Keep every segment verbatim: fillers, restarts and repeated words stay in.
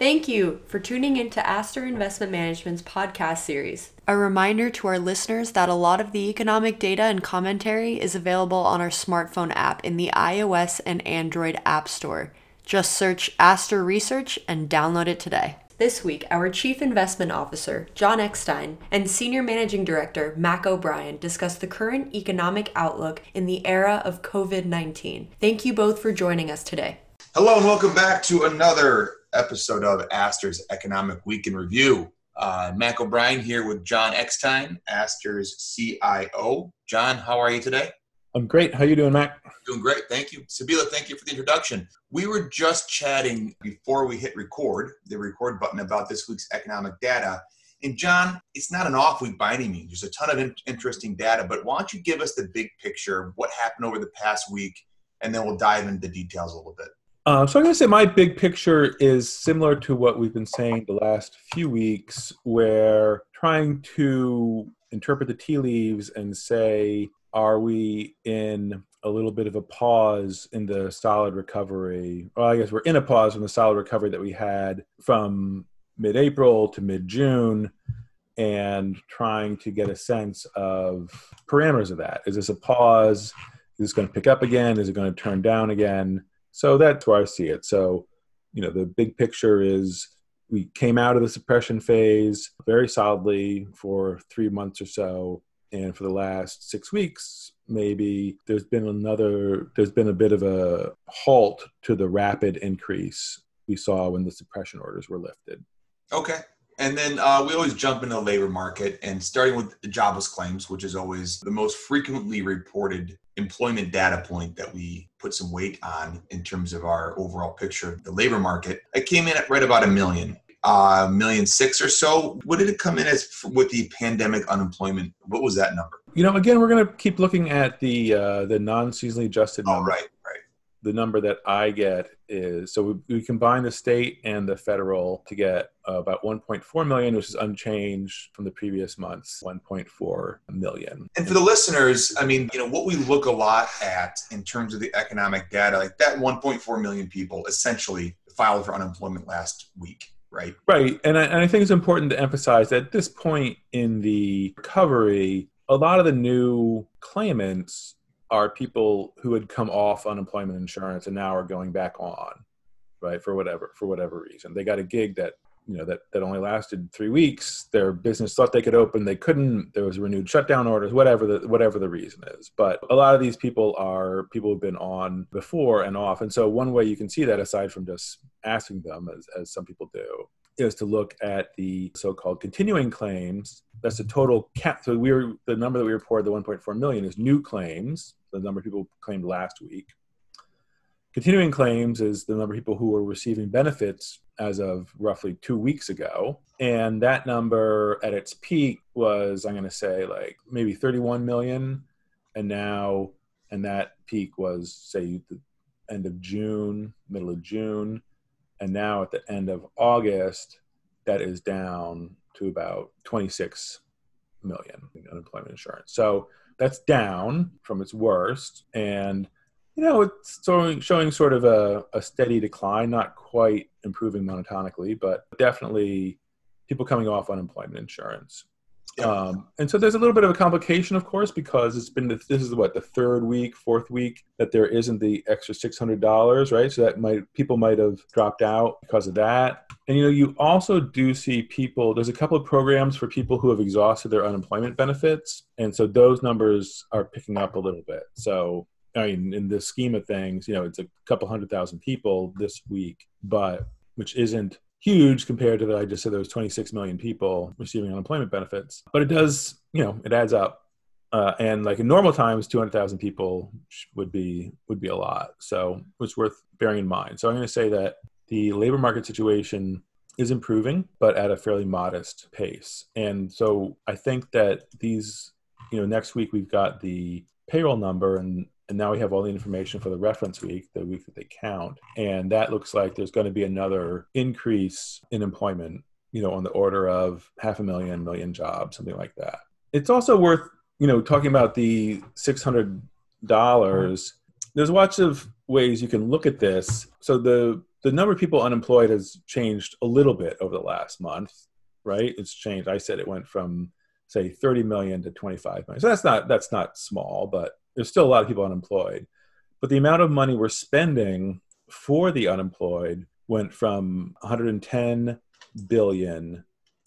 Thank you for tuning into Aster Investment Management's podcast series. A reminder to our listeners that a lot of the economic data and commentary is available on our smartphone app in the iOS and Android App Store. Just search Aster Research and download it today. This week, our Chief Investment Officer, John Eckstein, and Senior Managing Director, Mac O'Brien, discuss the current economic outlook in the era of covid nineteen. Thank you both for joining us today. Hello and welcome back to another episode of Aster's Economic Week in Review. Uh, Mac O'Brien here with John Eckstein, Aster's C I O. John, how are you today? I'm great. How you doing, Mac? Doing great. Thank you. Sabila, thank you for the introduction. We were just chatting before we hit record, the record button, about this week's economic data. And John, it's not an off week by any means. There's a ton of in- interesting data, but why don't you give us the big picture of what happened over the past week, and then we'll dive into the details a little bit. Uh, so I'm going to say my big picture is similar to what we've been saying the last few weeks, where trying to interpret the tea leaves and say, are we in a little bit of a pause in the solid recovery? Well, I guess we're in a pause in the solid recovery that we had from mid-April to mid-June, and trying to get a sense of parameters of that. Is this a pause? Is this going to pick up again? Is it going to turn down again? So that's where I see it. So, you know, the big picture is we came out of the suppression phase very solidly for three months or so. And for the last six weeks, maybe there's been another, there's been a bit of a halt to the rapid increase we saw when the suppression orders were lifted. Okay. And then uh, we always jump into the labor market, and starting with the jobless claims, which is always the most frequently reported employment data point that we put some weight on in terms of our overall picture of the labor market. It came in at right about a million, a uh, million six or so. What did it come in as with the pandemic unemployment? What was that number? You know, again, we're going to keep looking at the uh, the non-seasonally adjusted Oh, number. right, right. The number that I get is, so we, we combine the state and the federal to get uh, about one point four million, which is unchanged from the previous month's one point four million. And for the listeners, I mean, you know, what we look a lot at in terms of the economic data, like that one point four million people essentially filed for unemployment last week, right? Right. And I, and I think it's important to emphasize that at this point in the recovery, a lot of the new claimants are people who had come off unemployment insurance and now are going back on, right, for whatever for whatever reason. They got a gig that, you know, that, that only lasted three weeks. Their business thought they could open, they couldn't. There was renewed shutdown orders, whatever the whatever the reason is. But a lot of these people are people who've been on before and off. And so one way you can see that, aside from just asking them, as, as some people do, is to look at the so-called continuing claims. That's the total cap. So we were, the number that we reported, the one point four million, is new claims, the number of people claimed last week. Continuing claims is the number of people who were receiving benefits as of roughly two weeks ago. And that number at its peak was, I'm going to say, like maybe thirty-one million. And now, and that peak was, say, the end of June, middle of June. And now at the end of August, that is down to about twenty-six million in unemployment insurance. So that's down from its worst. And, you know, it's showing, showing sort of a, a steady decline, not quite improving monotonically, but definitely people coming off unemployment insurance. Yeah. Um, and so there's a little bit of a complication, of course, because it's been, the, this is what, the third week, fourth week that there isn't the extra six hundred dollars, right? So that might, people might have dropped out because of that. And, you know, you also do see people, there's a couple of programs for people who have exhausted their unemployment benefits. And so those numbers are picking up a little bit. So, I mean, in the scheme of things, you know, it's a couple hundred thousand people this week, but which isn't huge compared to that. I just said there was twenty-six million people receiving unemployment benefits, but it does, you know, it adds up. Uh, and like in normal times, two hundred thousand people would be, would be a lot. So it's worth bearing in mind. So I'm going to say that the labor market situation is improving, but at a fairly modest pace. And so I think that these, you know, next week we've got the payroll number, and And now we have all the information for the reference week, the week that they count. And that looks like there's going to be another increase in employment, you know, on the order of half a million, million jobs, something like that. It's also worth, you know, talking about the six hundred dollars. There's lots of ways you can look at this. So the the number of people unemployed has changed a little bit over the last month, right? It's changed. I said it went from, say, thirty million to twenty-five million. So that's not that's not small, but there's still a lot of people unemployed. But the amount of money we're spending for the unemployed went from one hundred ten billion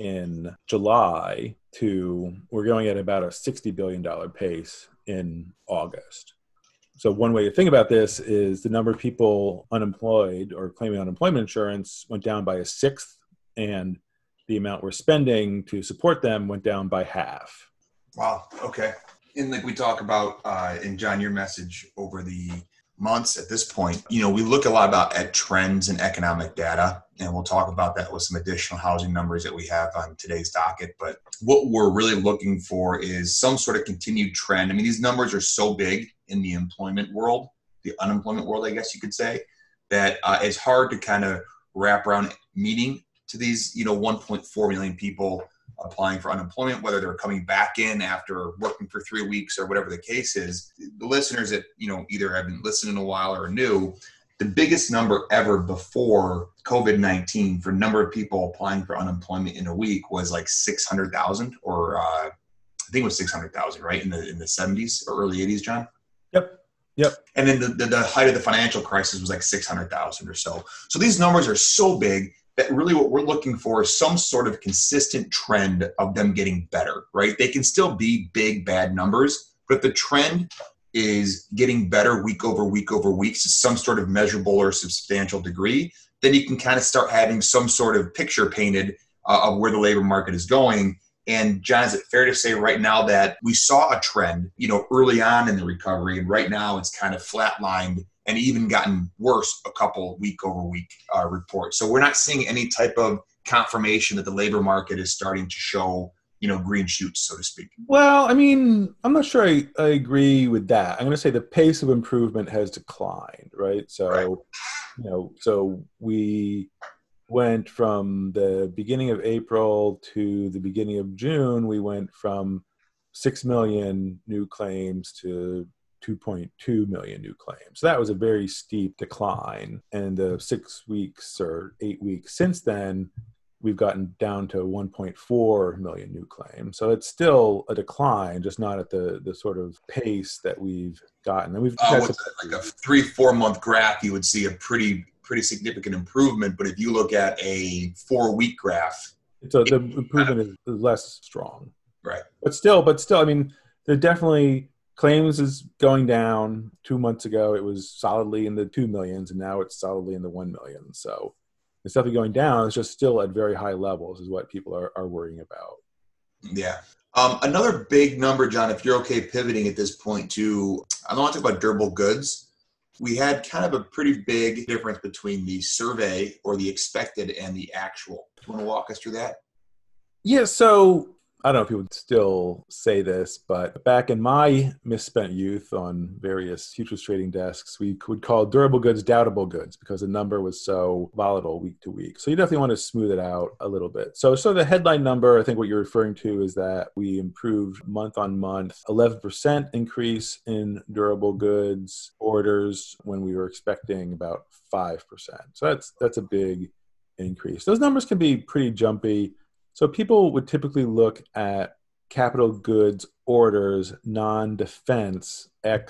in July to we're going at about a sixty billion dollars pace in August. So one way to think about this is the number of people unemployed or claiming unemployment insurance went down by a sixth, and the amount we're spending to support them went down by half. Wow. Okay. And like we talk about, uh, in John, your message over the months at this point, you know, we look a lot about at trends in economic data, and we'll talk about that with some additional housing numbers that we have on today's docket. But what we're really looking for is some sort of continued trend. I mean, these numbers are so big in the employment world, the unemployment world, I guess you could say, that uh, it's hard to kind of wrap around meaning to these, you know, one point four million people applying for unemployment, whether they're coming back in after working for three weeks or whatever the case is. The listeners that, you know, either haven't listened in a while or are new, the biggest number ever before COVID nineteen for number of people applying for unemployment in a week was like six hundred thousand, or uh, I think it was six hundred thousand, right? In the in the seventies or early eighties, John? Yep. Yep. And then the, the, the height of the financial crisis was like six hundred thousand or so. So these numbers are so big that really what we're looking for is some sort of consistent trend of them getting better, right? They can still be big, bad numbers, but if the trend is getting better week over week over week to some sort of measurable or substantial degree, then you can kind of start having some sort of picture painted uh, of where the labor market is going. And John, is it fair to say right now that we saw a trend, you know, early on in the recovery, and right now it's kind of flatlined and even gotten worse a couple week over week uh, reports. So we're not seeing any type of confirmation that the labor market is starting to show, you know, green shoots, so to speak. Well, I mean, I'm not sure I, I agree with that. I'm going to say the pace of improvement has declined, right? So, right. you know, so we went from the beginning of April to the beginning of June, we went from six million new claims to two point two million new claims. So that was a very steep decline. And the six weeks or eight weeks since then, we've gotten down to one point four million new claims. So it's still a decline, just not at the the sort of pace that we've gotten. And we've uh, with like a three, four month graph, you would see a pretty, pretty significant improvement. But if you look at a four week graph, so the improvement is less strong. Right. But still, but still, I mean, they're definitely, claims is going down. Two months ago, it was solidly in the two millions, and now it's solidly in the one million. So it's definitely going down. It's just still at very high levels is what people are, are worrying about. Yeah. Um, another big number, John, if you're okay pivoting at this point to, I don't want to talk about durable goods. We had kind of a pretty big difference between the survey or the expected and the actual. Do you want to walk us through that? Yeah, so I don't know if you would still say this, but back in my misspent youth on various futures trading desks, we would call durable goods doubtable goods because the number was so volatile week to week. So you definitely want to smooth it out a little bit. So, so the headline number, I think what you're referring to is that we improved month on month, eleven percent increase in durable goods orders when we were expecting about five percent. So that's that's a big increase. Those numbers can be pretty jumpy. So people would typically look at capital goods orders, non-defense,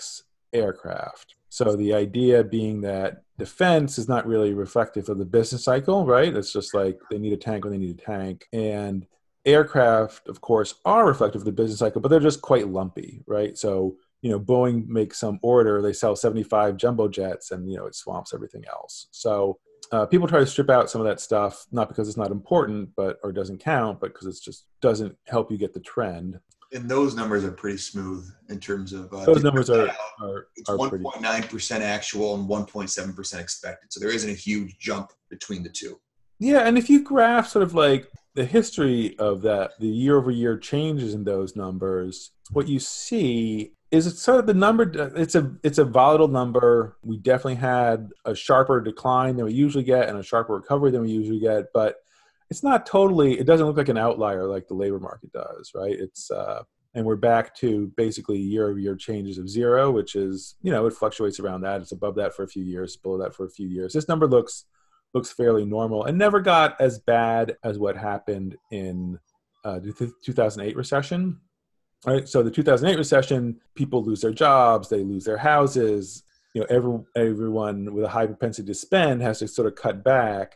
ex-aircraft. So the idea being that defense is not really reflective of the business cycle, right? It's just like they need a tank when they need a tank. And aircraft, of course, are reflective of the business cycle, but they're just quite lumpy, right? So, you know, Boeing makes some order, they sell seventy-five jumbo jets, and, you know, it swamps everything else. So Uh, people try to strip out some of that stuff, not because it's not important, but or doesn't count, but because it just doesn't help you get the trend. And those numbers are pretty smooth in terms of uh, those numbers are are, it's are one point nine percent actual and one point seven percent expected. So there isn't a huge jump between the two. Yeah, and if you graph sort of like the history of that, the year over year changes in those numbers, what you see is it's sort of the number, it's a it's a volatile number. We definitely had a sharper decline than we usually get and a sharper recovery than we usually get, but it's not totally, it doesn't look like an outlier like the labor market does, right? It's, uh, and we're back to basically year-over-year changes of zero, which is, you know, it fluctuates around that. It's above that for a few years, below that for a few years. This number looks looks fairly normal and never got as bad as what happened in uh, the two thousand eight recession. Right. So the two thousand eight recession, people lose their jobs, they lose their houses. You know, every, everyone with a high propensity to spend has to sort of cut back.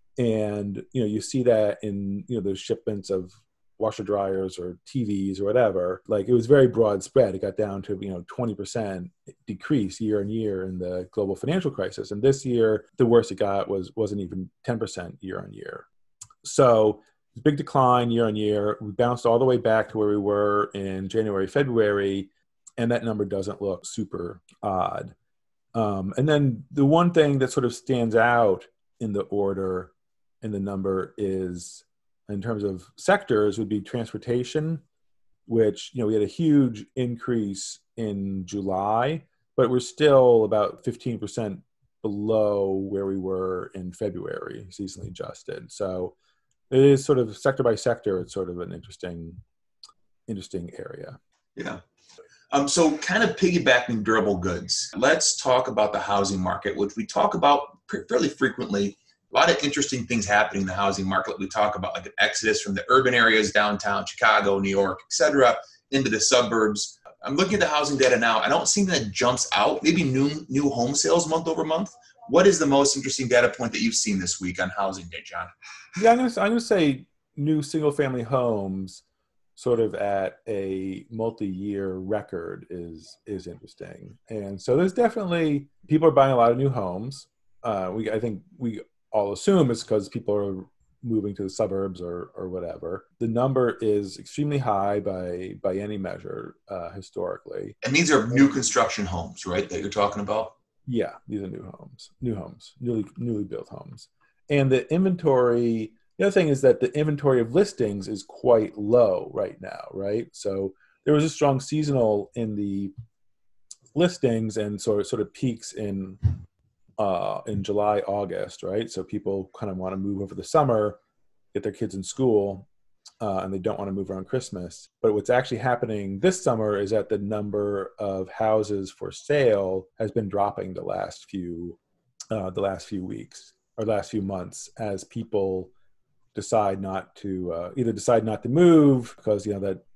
And, you know, you see that in, you know, those shipments of washer dryers or T Vs or whatever. Like, it was very broad spread. It got down to, you know, twenty percent decrease year on year in the global financial crisis. And this year, the worst it got was, wasn't even ten percent year on year. So big decline year on year. We bounced all the way back to where we were in January, February, and that number doesn't look super odd. Um, and then the one thing that sort of stands out in the order in the number is, in terms of sectors, would be transportation, which, you know, we had a huge increase in July, but we're still about fifteen percent below where we were in February, seasonally adjusted. So it is sort of sector by sector. It's sort of an interesting, interesting area. Yeah. Um, so kind of piggybacking durable goods, let's talk about the housing market, which we talk about fairly frequently. A lot of interesting things happening in the housing market. We talk about like an exodus from the urban areas, downtown Chicago, New York, et cetera, into the suburbs. I'm looking at the housing data now. I don't see that jumps out. Maybe new new home sales month over month. What is the most interesting data point that you've seen this week on housing day, John? Yeah, I'm going to I'm going to say new single-family homes, sort of at a multi-year record, is is interesting. And so there's definitely people are buying a lot of new homes. Uh, we I think we all assume it's because people are moving to the suburbs or or whatever. The number is extremely high by by any measure uh, historically. And these are new construction homes, right, that you're talking about? Yeah, these are new homes, new homes, newly newly built homes. And the inventory, the other thing is that the inventory of listings is quite low right now, right? So there was a strong seasonal in the listings and sort of, sort of peaks in uh, in July, August, right? So people kind of want to move over the summer, get their kids in school, uh, and they don't want to move around Christmas. But what's actually happening this summer is that the number of houses for sale has been dropping the last few uh, the last few weeks or last few months as people decide not to uh, either decide not to move because, you know, that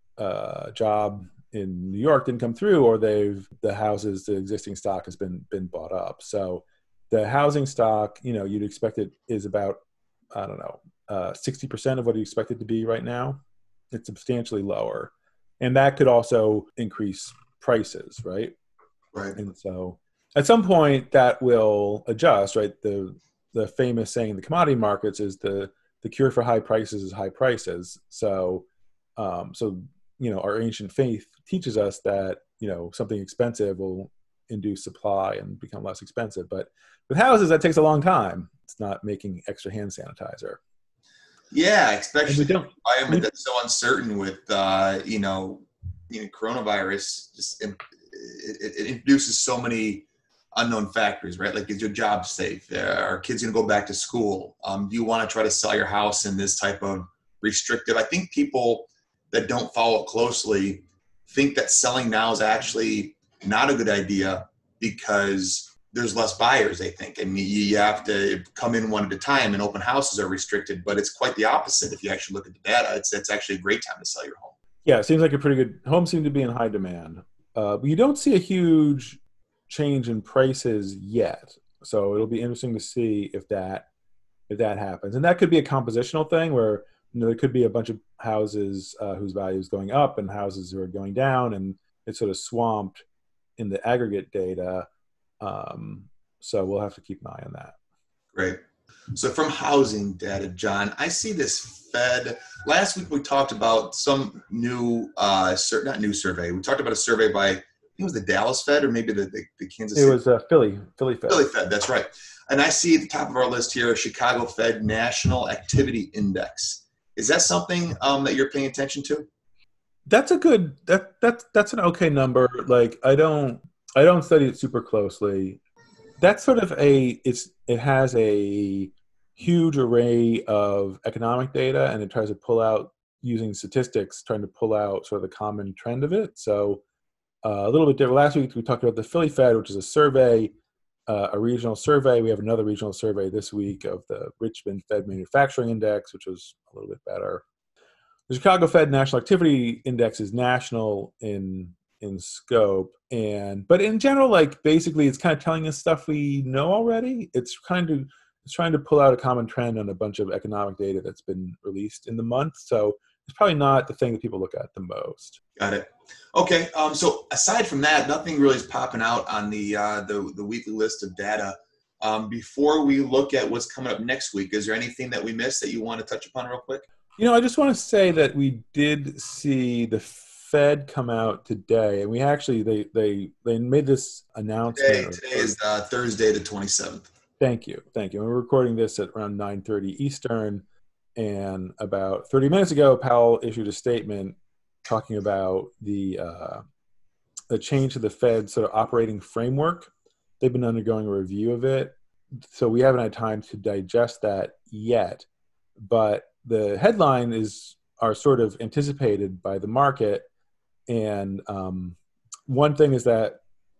uh, job in New York didn't come through, or they've the houses, the existing stock has been been bought up. So the housing stock, you know, you'd expect it is about, I don't know, uh, sixty percent of what you expect it to be right now. It's substantially lower. And that could also increase prices, right? Right. And so at some point that will adjust, right? The the famous saying in the commodity markets is the the cure for high prices is high prices. So, um, so you know, our ancient faith teaches us that, you know, something expensive will induce supply and become less expensive. But with houses, that takes a long time. It's not making extra hand sanitizer. Yeah, especially we don't, an environment that's so uncertain with, uh, you know, you know, coronavirus. Just it, it, it introduces so many unknown factors, right? Like, is your job safe? Uh, are kids going to go back to school? Um, do you want to try to sell your house in this type of restrictive? I think people that don't follow it closely think that selling now is actually not a good idea because there's less buyers, they think. I mean, you have to come in one at a time and open houses are restricted, but it's quite the opposite. If you actually look at the data, it's, it's actually a great time to sell your home. Yeah, it seems like a pretty good, homes seem to be in high demand. Uh, but you don't see a huge change in prices yet. So it'll be interesting to see if that if that happens. And that could be a compositional thing where, you know, there could be a bunch of houses uh, whose value is going up and houses who are going down, and it's sort of swamped in the aggregate data. Um, so we'll have to keep an eye on that. Great. So from housing data, John, I see this Fed. Last week we talked about some new, uh, sur- not new survey. We talked about a survey by, I think it was the Dallas Fed or maybe the, the, the Kansas City. It was uh, Philly, Philly Fed. Philly Fed, that's right. And I see at the top of our list here, Chicago Fed National Activity Index. Is that something um, that you're paying attention to? That's a good, that that's that's an okay number. Like, I don't I don't study it super closely. That's sort of a, it's it has a huge array of economic data, and it tries to pull out, using statistics, trying to pull out sort of the common trend of it. So uh, a little bit different. Last week we talked about the Philly Fed, which is a survey uh, a regional survey. We have another regional survey this week of the Richmond Fed Manufacturing Index, which was a little bit better. The Chicago Fed National Activity Index is national in in scope, and but in general, like basically, it's kind of telling us stuff we know already. It's kind of it's trying to pull out a common trend on a bunch of economic data that's been released in the month. So it's probably not the thing that people look at the most. Got it. Okay. Um, so aside from that, nothing really is popping out on the uh, the, the weekly list of data. Um, before we look at what's coming up next week, is there anything that we missed that you want to touch upon real quick? You know, I just want to say that we did see the Fed come out today, and we actually they they they made this announcement. Today, today is uh, Thursday, the twenty-seventh. Thank you, thank you. And we're recording this at around nine thirty Eastern, and about thirty minutes ago, Powell issued a statement talking about the uh, the change to the Fed sort of operating framework. They've been undergoing a review of it, so we haven't had time to digest that yet. But the headline is are sort of anticipated by the market, and um, one thing is that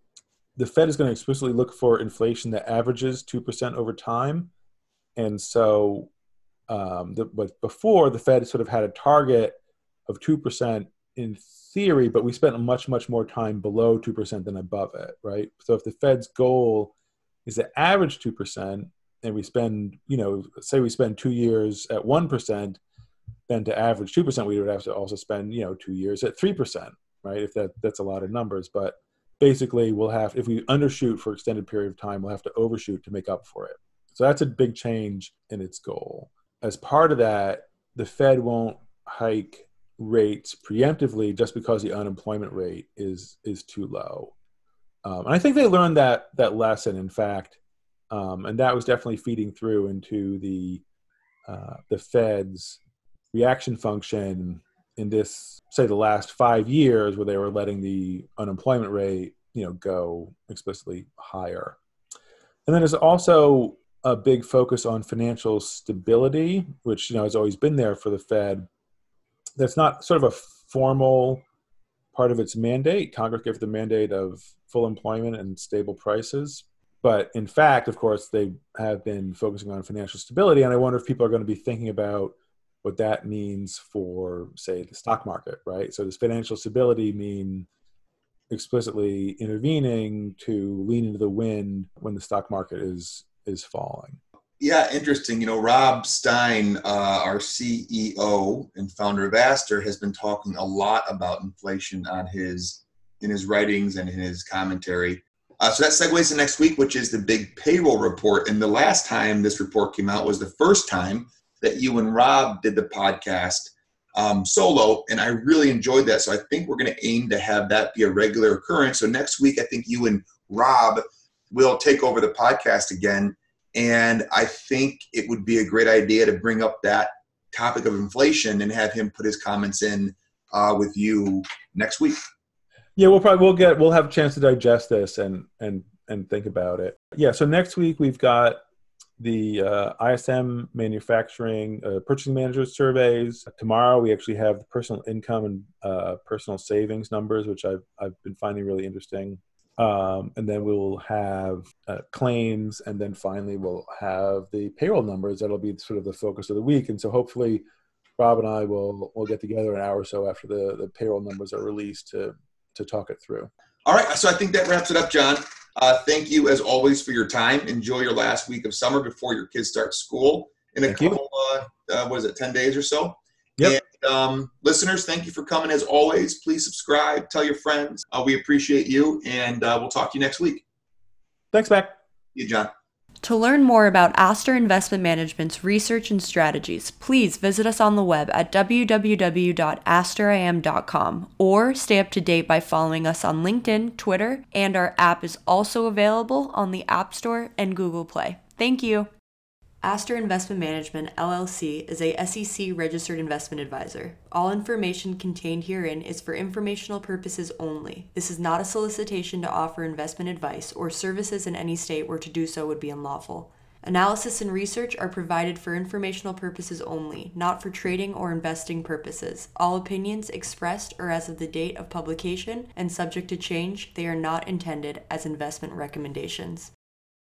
the Fed is going to explicitly look for inflation that averages two percent over time, and so um, the, but before the Fed sort of had a target of two percent in theory, but we spent much, much more time below two percent than above it, right? So if the Fed's goal is to average two percent and we spend, you know, say we spend two years at one percent, then to average two percent, we would have to also spend, you know, two years at three percent, right? If that that's a lot of numbers, but basically we'll have, if we undershoot for extended period of time, we'll have to overshoot to make up for it. So that's a big change in its goal. As part of that, the Fed won't hike rates preemptively just because the unemployment rate is is too low. Um, and I think they learned that that lesson, in fact, um, and that was definitely feeding through into the uh, the Fed's reaction function in this, say, the last five years, where they were letting the unemployment rate, you know, go explicitly higher. And then there's also a big focus on financial stability, which, you know, has always been there for the Fed. That's not sort of a formal part of its mandate. Congress gave it the mandate of full employment and stable prices. But in fact, of course, they have been focusing on financial stability. And I wonder if people are going to be thinking about what that means for, say, the stock market, right? So does financial stability mean explicitly intervening to lean into the wind when the stock market is is falling? Yeah, interesting. You know, Rob Stein, uh, our C E O and founder of Aster, has been talking a lot about inflation on his in his writings and in his commentary. Uh, so that segues to next week, which is the big payroll report. And the last time this report came out was the first time that you and Rob did the podcast um, solo, and I really enjoyed that. So I think we're going to aim to have that be a regular occurrence. So next week, I think you and Rob will take over the podcast again. And I think it would be a great idea to bring up that topic of inflation and have him put his comments in uh, with you next week. Yeah, we'll probably we'll get we'll have a chance to digest this and and and think about it. Yeah, so next week we've got the uh, I S M manufacturing uh, purchasing managers surveys. Tomorrow we actually have the personal income and uh, personal savings numbers, which I've I've been finding really interesting. Um, and then we'll have uh, claims, and then finally we'll have the payroll numbers. That'll be sort of the focus of the week. And so hopefully Rob and I will will get together an hour or so after the, the payroll numbers are released to to talk it through. All right. So I think that wraps it up, John. Uh, thank you, as always, for your time. Enjoy your last week of summer before your kids start school in a Thank couple, uh, uh, what is it, ten days or so? Yep. And um, listeners, thank you for coming. As always, please subscribe, tell your friends. Uh, we appreciate you, and uh, we'll talk to you next week. Thanks, Mac. See you, John. To learn more about Aster Investment Management's research and strategies, please visit us on the web at w w w dot aster i m dot com or stay up to date by following us on LinkedIn, Twitter, and our app is also available on the App Store and Google Play. Thank you. Aster Investment Management, L L C is a S E C-registered investment advisor. All information contained herein is for informational purposes only. This is not a solicitation to offer investment advice or services in any state where to do so would be unlawful. Analysis and research are provided for informational purposes only, not for trading or investing purposes. All opinions expressed are as of the date of publication and subject to change. They are not intended as investment recommendations.